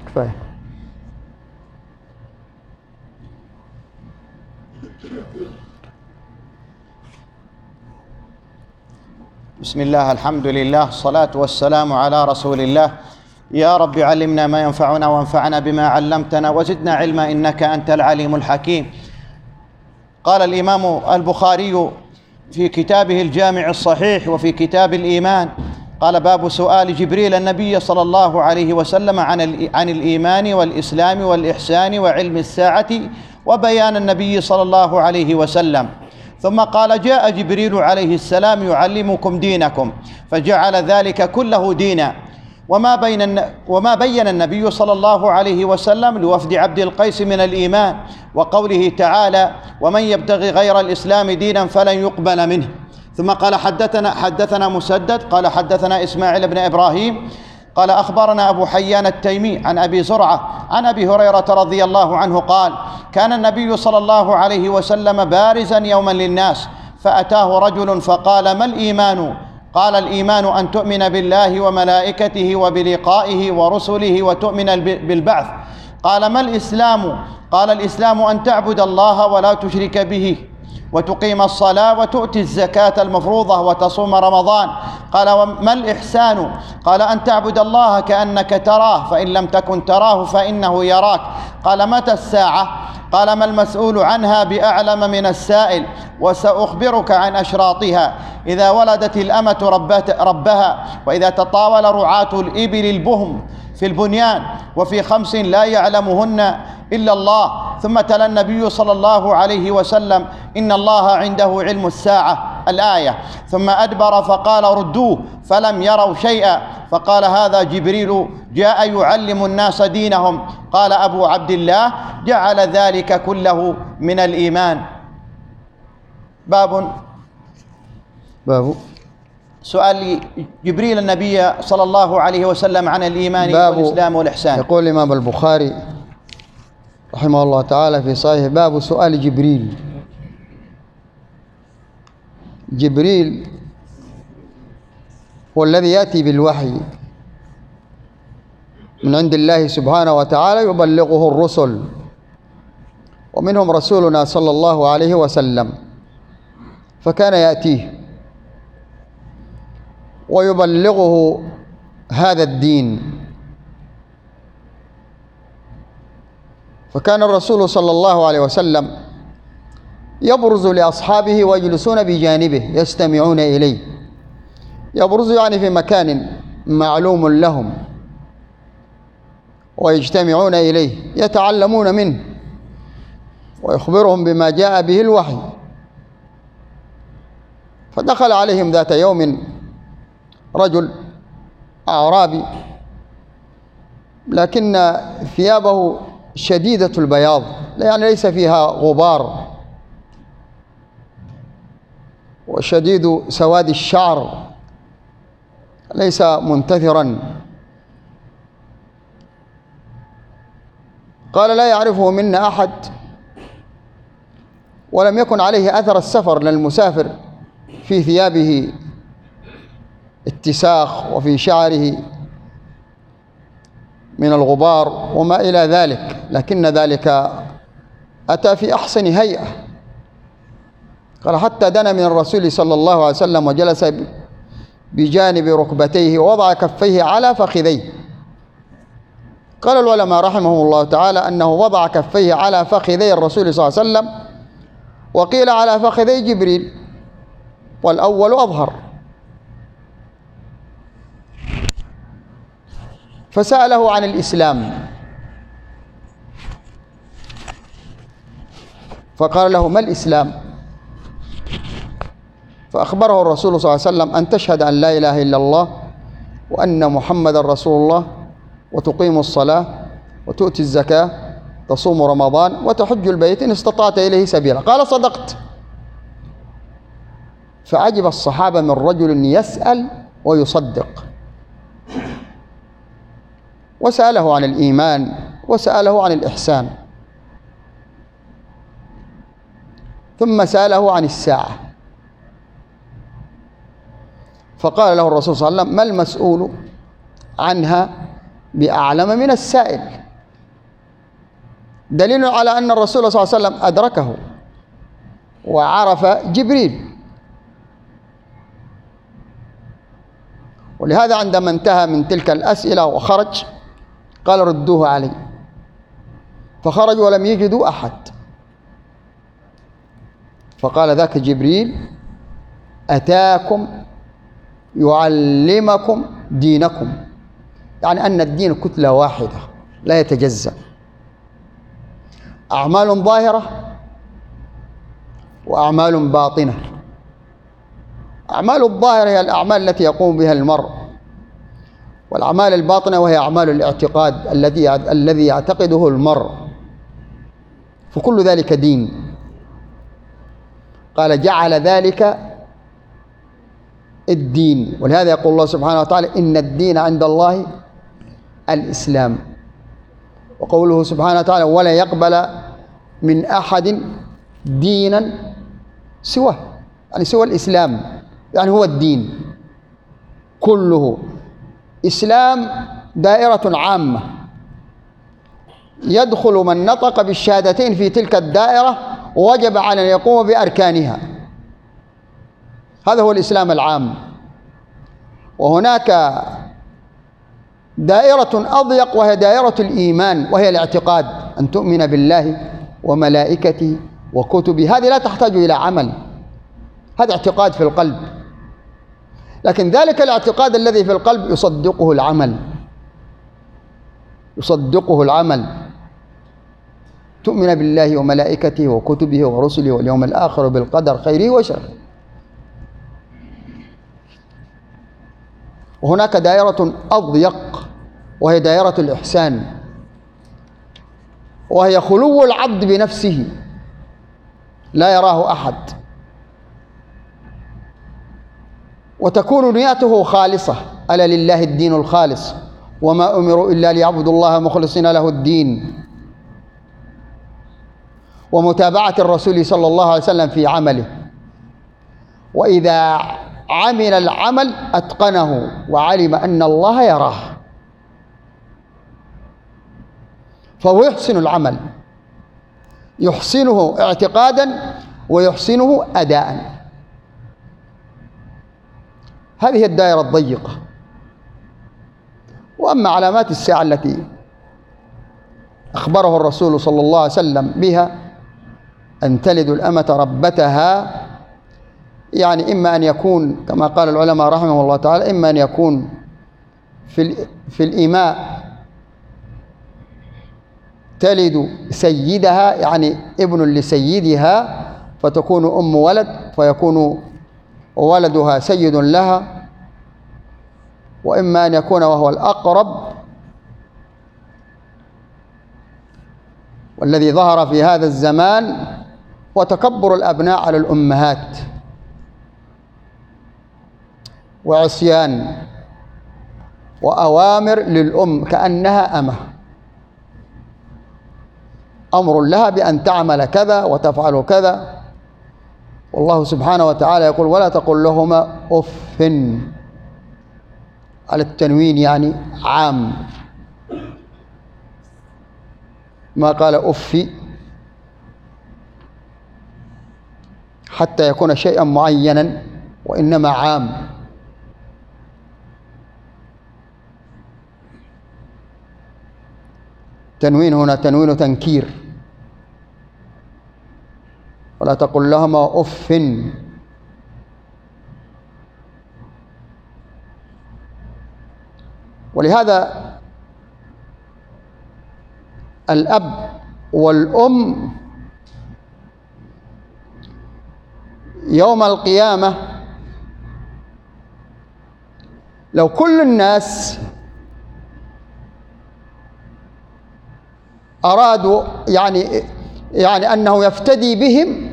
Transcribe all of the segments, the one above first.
كفاية. بسم الله، الحمد لله، الصلاة والسلام على رسول الله. يا رب علمنا ما ينفعنا وانفعنا بما علمتنا وزدنا علما إنك أنت العليم الحكيم. قال الإمام البخاري في كتابه الجامع الصحيح وفي كتاب الإيمان، قال: باب سؤال جبريل النبي صلى الله عليه وسلم عن الإيمان والإسلام والإحسان وعلم الساعة وبيان النبي صلى الله عليه وسلم. ثم قال: جاء جبريل عليه السلام يعلمكم دينكم، فجعل ذلك كله دينا. وما بين النبي صلى الله عليه وسلم لوفد عبد القيس من الإيمان، وقوله تعالى: ومن يبتغي غير الإسلام دينا فلن يقبل منه. ثم قال: حدثنا مسدد قال حدثنا إسماعيل بن إبراهيم قال أخبرنا أبو حيان التيمي عن أبي زرعة عن أبي هريرة رضي الله عنه قال: كان النبي صلى الله عليه وسلم بارزا يوما للناس، فأتاه رجل فقال: ما الإيمان؟ قال: الإيمان أن تؤمن بالله وملائكته وبلقائه ورسله وتؤمن بالبعث. قال: ما الإسلام؟ قال: الإسلام أن تعبد الله ولا تشرك به، وتقيم الصلاة وتؤتي الزكاة المفروضة وتصوم رمضان. قال: وما الإحسان؟ قال: أن تعبد الله كأنك تراه، فإن لم تكن تراه فإنه يراك. قال: متى الساعة؟ قال: ما المسؤول عنها بأعلم من السائل، وسأخبرك عن أشراطها: إذا ولدت الأمة ربها، وإذا تطاول رعاة الإبل البهم في البنيان، وفي 5 لا يعلمهن إلا الله. ثم تلا النبي صلى الله عليه وسلم: إن الله عنده علم الساعة الآية. ثم أدبر فقال: ردوه، فلم يروا شيئا. فقال: هذا جبريل جاء يعلم الناس دينهم. قال أبو عبد الله: جعل ذلك كله من الإيمان. باب سؤال جبريل النبي صلى الله عليه وسلم عن الإيمان والإسلام والإحسان. يقول الإمام البخاري رحمه الله تعالى في صحيح: باب سؤال جبريل. جبريل هو الذي يأتي بالوحي من عند الله سبحانه وتعالى، يبلغه الرسل، ومنهم رسولنا صلى الله عليه وسلم، فكان يأتيه ويبلغه هذا الدين. فكان الرسول صلى الله عليه وسلم يبرز لأصحابه ويجلسون بجانبه يستمعون إليه. يبرز يعني في مكان معلوم لهم، ويجتمعون إليه يتعلمون منه، ويخبرهم بما جاء به الوحي. فدخل عليهم ذات يوم رجل أعرابي، لكن ثيابه شديدة البياض، يعني ليس فيها غبار، وشديد سواد الشعر، ليس منتثرا. قال: لا يعرفه منا أحد، ولم يكن عليه أثر السفر للمسافر، في ثيابه اتساخ، وفي شعره من الغبار وما إلى ذلك، لكن ذلك أتى في أحسن هيئة. قال: حتى دنا من الرسول صلى الله عليه وسلم وجلس بجانب ركبتيه ووضع كفيه على فخذيه. قال العلماء رحمهم الله تعالى أنه وضع كفيه على فخذي الرسول صلى الله عليه وسلم، وقيل على فخذي جبريل، والأول أظهر. فسأله عن الإسلام، فقال له: ما الإسلام؟ فأخبره الرسول صلى الله عليه وسلم: أن تشهد أن لا إله إلا الله وأن محمد رسول الله، وتقيم الصلاة، وتؤتي الزكاة، تصوم رمضان، وتحج البيت إن استطعت إليه سبيلا. قال: صدقت. فعجب الصحابة من رجل يسأل ويصدق. وسأله عن الإيمان، وسأله عن الإحسان، ثم سأله عن الساعة. فقال له الرسول صلى الله عليه وسلم: ما المسؤول عنها بأعلم من السائل، دليل على أن الرسول صلى الله عليه وسلم أدركه وعرف جبريل. ولهذا عندما انتهى من تلك الأسئلة وخرج قال ردوه علي، فخرجوا ولم يجدوا أحد، فقال ذاك جبريل أتاكم يعلمكم دينكم، يعني أن الدين كتلة واحدة لا يتجزأ، أعمال ظاهرة وأعمال باطنة. أعمال الظاهرة هي الأعمال التي يقوم بها المرء، والأعمال الباطنة وهي أعمال الاعتقاد الذي يعتقده المرء، فكل ذلك دين. قال جعل ذلك الدين، ولهذا يقول الله سبحانه وتعالى إن الدين عند الله الإسلام، وقوله سبحانه وتعالى ولا يقبل من أحد دينا سواه، يعني سوى الإسلام، يعني هو الدين كله. إسلام دائرة عامة يدخل من نطق بالشهادتين في تلك الدائرة ووجب على أن يقوم بأركانها، هذا هو الإسلام العام. وهناك دائرة أضيق وهي دائرة الإيمان، وهي الاعتقاد، أن تؤمن بالله وملائكته وكتبه، هذه لا تحتاج إلى عمل، هذا اعتقاد في القلب، لكن ذلك الاعتقاد الذي في القلب يصدقه العمل، يصدقه العمل. تؤمن بالله وملائكته وكتبه ورسله واليوم الآخر بالقدر خيره وشره. وهناك دائرة أضيق وهي دائرة الإحسان، وهي خلو العبد بنفسه لا يراه أحد، وتكون نيته خالصة. ألا لله الدين الخالص وما أمروا إلا ليعبدوا الله مخلصين له الدين. ومتابعة الرسول صلى الله عليه وسلم في عمله، وإذا عمل العمل أتقنه وعلم أن الله يراه، فهو يحسن العمل، يحسنه اعتقادا ويحسنه أداء. هذه الدائرة الضيقة. وأما علامات الساعة التي أخبره الرسول صلى الله عليه وسلم بها أن تلد الأمة ربتها، يعني إما أن يكون كما قال العلماء رحمه الله تعالى، إما أن يكون في الإماء تلد سيدها، يعني ابن لسيدها، فتكون أم ولد فيكون ولدها سيد لها، وإما أن يكون وهو الأقرب والذي ظهر في هذا الزمان وتكبر الأبناء على الأمهات وعصيان وأوامر للأم كأنها أمه، أمر لها بأن تعمل كذا وتفعل كذا. والله سبحانه وتعالى يقول ولا تقل لهما أف، على التنوين يعني عام، ما قال أف حتى يكون شيئا معينا، وإنما عام. تنوين هنا تنوين تنكير، ولا تقل لهما أف. ولهذا الأب والأم يوم القيامة لو كل الناس أرادوا يعني أنه يفتدي بهم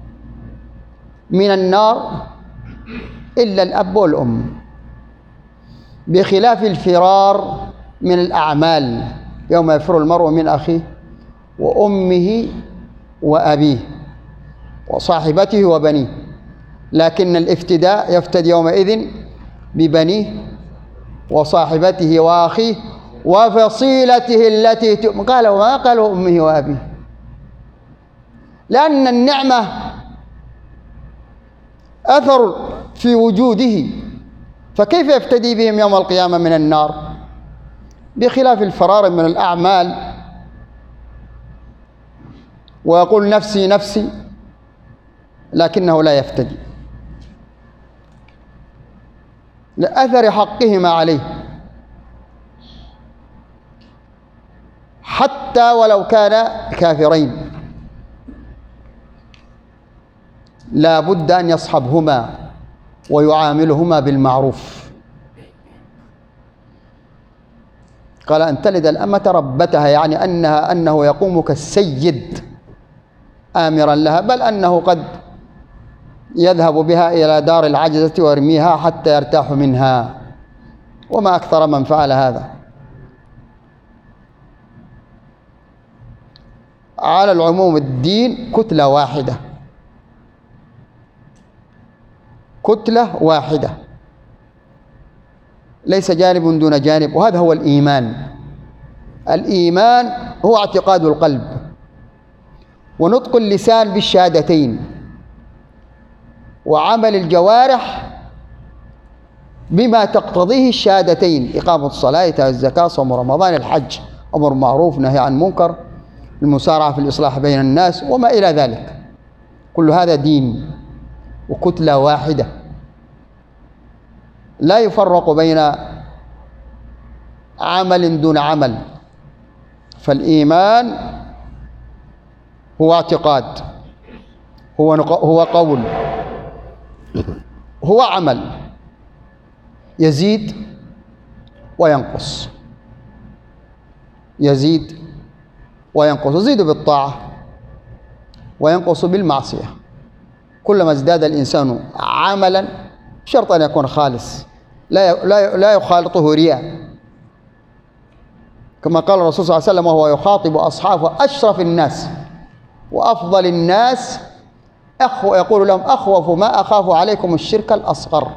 من النار إلا الأب والأم، بخلاف الفرار من الأعمال يوم يفر المرء من أخيه وأمه وأبيه وصاحبته وبنيه، لكن الافتداء يفتدي يومئذ ببنيه وصاحبته وأخيه وفصيلته التي قال وما قال أمه وأبيه، لأن النعمة أثر في وجوده، فكيف يفتدي بهم يوم القيامة من النار؟ بخلاف الفرار من الأعمال ويقول نفسي نفسي، لكنه لا يفتدي لأثر حقهما عليه، حتى ولو كانا كافرين لا بد أن يصحبهما ويعاملهما بالمعروف. قال أن تلد الأمة ربتها، يعني أنه يقوم كالسيد آمرا لها، بل أنه قد يذهب بها إلى دار العجزة ويرميها حتى يرتاح منها، وما أكثر من فعل هذا. على العموم الدين كتلة واحدة، كتلة واحدة، ليس جانب دون جانب، وهذا هو الإيمان. الإيمان هو اعتقاد القلب ونطق اللسان بالشهادتين وعمل الجوارح بما تقتضيه الشهادتين: إقامة الصلاة، إيتاء الزكاة، صوم رمضان، الحج، أمر معروف، نهي عن منكر، المسارعة في الإصلاح بين الناس، وما إلى ذلك. كل هذا دين وكتلة واحدة، لا يفرق بين عمل دون عمل. فالإيمان هو اعتقاد، هو قول، هو عمل، يزيد وينقص، يزيد وينقص، يزيد بالطاعة وينقص بالمعصية. كلما ازداد الإنسان عملا شرط أن يكون خالص، لا يخالطه رياء، كما قال الرسول صلى الله عليه وسلم وهو يخاطب أصحابه: أشرف الناس وأفضل الناس يقول لهم: أخوف ما أخاف عليكم الشرك الأصغر.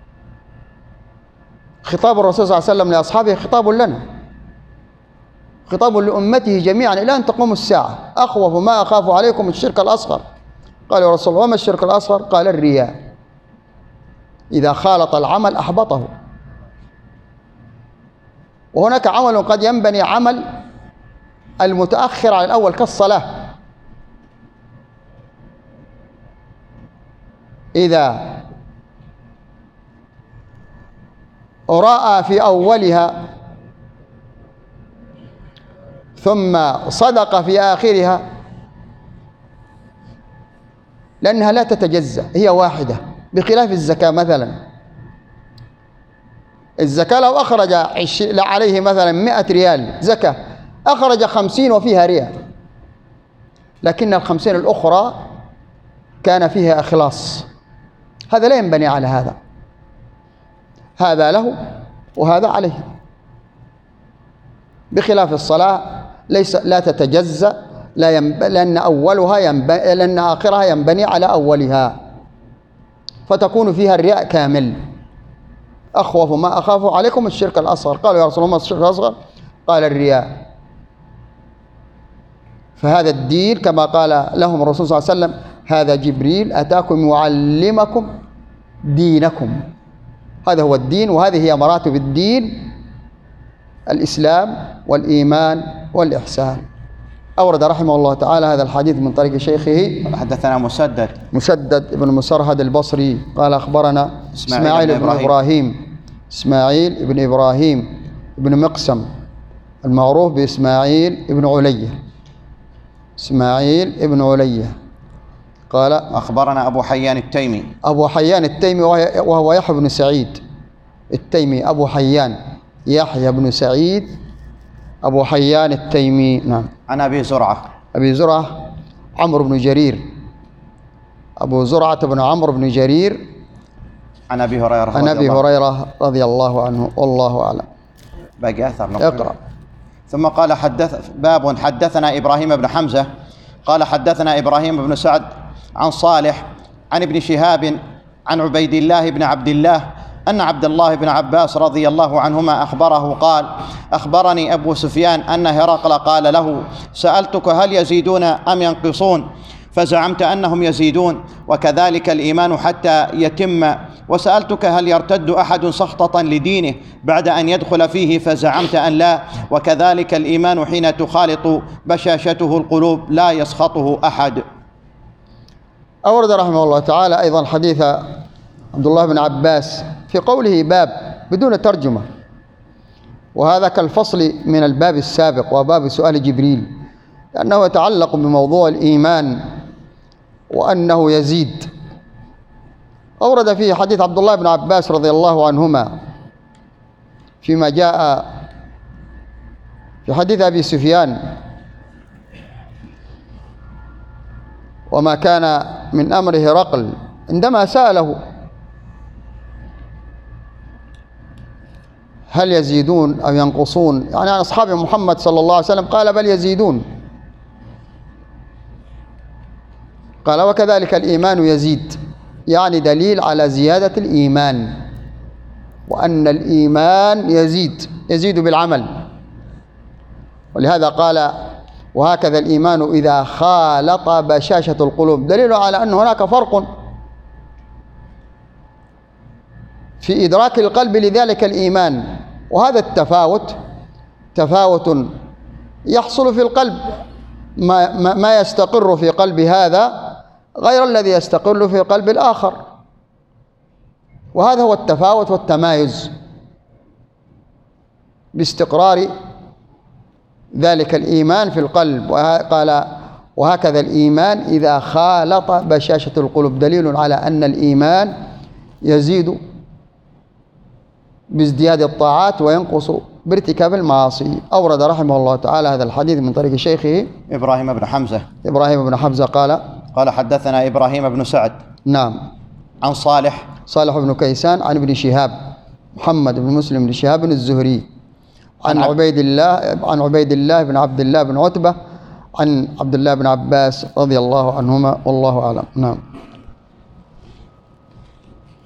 خطاب الرسول صلى الله عليه وسلم لأصحابه خطاب لنا، خطاب لأمته جميعا إلى أن تقوم الساعة: أخوف ما أخاف عليكم الشرك الأصغر. قال يا رسول الله: وما الشرك الأصغر؟ قال: الرياء، إذا خالط العمل أحبطه. وهناك عمل قد ينبني عمل المتأخر على الأول كالصلاة، إذا رأى في أولها ثم صدق في آخرها، لأنها لا تتجزأ، هي واحدة، بخلاف الزكاة مثلا. الزكاة لو أخرج عليه مثلا 100 ريال زكاة، أخرج 50 وفيها ريال، لكن 50 الأخرى كان فيها إخلاص، هذا لا ينبني على هذا، هذا له وهذا عليه. بخلاف الصلاة لا تتجزأ، لأن آخرها ينبني على أولها، فتكون فيها الرياء كامل. أخوف ما أخاف عليكم الشرك الأصغر. قالوا يا رسول الله: الشرك الأصغر؟ قال: الرياء. فهذا الدين كما قال لهم الرسول صلى الله عليه وسلم: هذا جبريل أتاكم يعلمكم دينكم. هذا هو الدين، وهذه هي مراتب الدين: الإسلام والإيمان والإحسان. أورد رحمه الله تعالى هذا الحديث من طريق شيخه. حدثنا مسدد بن مسرهد البصري قال: أخبرنا إسماعيل بن إبراهيم بن مقسم المعروف بإسماعيل بن علية. إسماعيل بن علية قال: أخبرنا أبو حيان التيمي وهو يحيى بن سعيد التيمي، أبو حيان يحيى بن سعيد أبو حيان التيمي. نعم. عن أبي زرعة عمرو بن جرير، أبو زرعة بن عمرو بن جرير عن أبي هريرة رضي الله عنه، والله أعلم. باقي أثر اقرأ. ثم قال: باب حدثنا إبراهيم بن حمزة قال: حدثنا إبراهيم بن سعد عن صالح عن ابن شهاب عن عبيد الله بن عبد الله أن عبد الله بن عباس رضي الله عنهما أخبره قال: أخبرني أبو سفيان أن هرقل قال له: سألتك هل يزيدون أم ينقصون؟ فزعمت أنهم يزيدون، وكذلك الإيمان حتى يتم. وسألتك هل يرتد أحد سخطة لدينه بعد أن يدخل فيه؟ فزعمت أن لا، وكذلك الإيمان حين تخالط بشاشته القلوب لا يسخطه أحد. أورد رحمه الله تعالى أيضا حديث عبد الله بن عباس في قوله باب بدون ترجمة، وهذا كالفصل من الباب السابق وباب سؤال جبريل، لأنه يتعلق بموضوع الإيمان وأنه يزيد. أورد فيه حديث عبد الله بن عباس رضي الله عنهما فيما جاء في حديث أبي سفيان: وما كان من أمر هرقل عندما سأله هل يزيدون أو ينقصون، يعني عن أصحاب محمد صلى الله عليه وسلم، قال: بل يزيدون. قال: وكذلك الإيمان يزيد، يعني دليل على زيادة الإيمان، وأن الإيمان يزيد بالعمل. ولهذا قال: وهكذا الإيمان إذا خالط بشاشة القلوب، دليل على أن هناك فرق في إدراك القلب لذلك الإيمان، وهذا التفاوت تفاوت يحصل في القلب، ما يستقر في قلب هذا غير الذي يستقر في قلب الآخر، وهذا هو التفاوت والتمايز باستقرار ذلك الإيمان في القلب. قال: وهكذا الإيمان إذا خالط بشاشة القلوب، دليل على أن الإيمان يزيد بازدياد الطاعات وينقص بارتكاب المعاصي. أورد رحمه الله تعالى هذا الحديث من طريق شيخه إبراهيم بن حمزة. إبراهيم بن حمزة قال حدثنا إبراهيم بن سعد. نعم. عن صالح بن كيسان عن ابن شهاب محمد بن مسلم بن شهاب الزهري عن عبيد الله بن عبد الله بن عتبة عن عبد الله بن عباس رضي الله عنهما، والله أعلم. نعم.